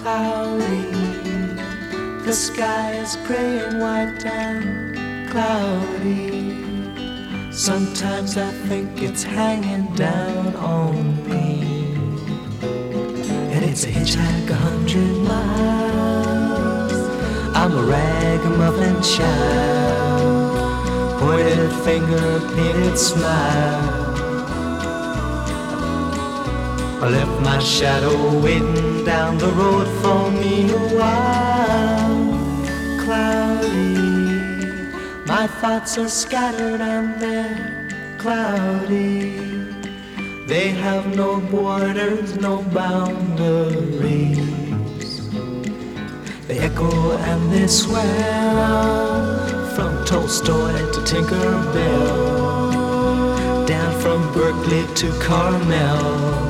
cloudy. The sky is gray and white and cloudy. Sometimes I think it's hanging down on me, and it's a hitchhike 100 miles. I'm a ragamuffin child, pointed finger, painted smile. I left my shadow waiting down the road for me a while. Cloudy, my thoughts are scattered and they're cloudy. They have no borders, no boundaries. They echo and they swell, from Tolstoy to Tinkerbell, down from Berkeley to Carmel.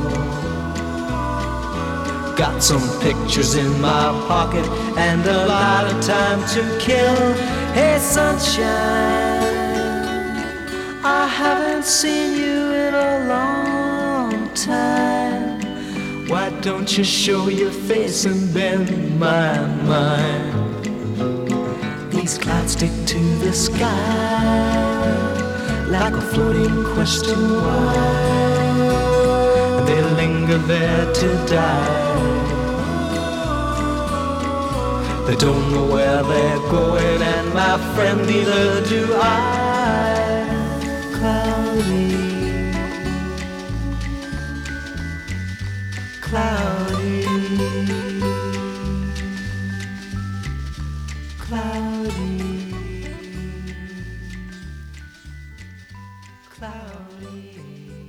Got some pictures in my pocket and a lot of time to kill. Hey sunshine, I haven't seen you in a long time. Why don't you show your face and bend my mind? These clouds stick to the sky like a floating question why. They linger there to die. They don't know where they're going, and my friend, neither do I. Cloudy, cloudy, cloudy, cloudy.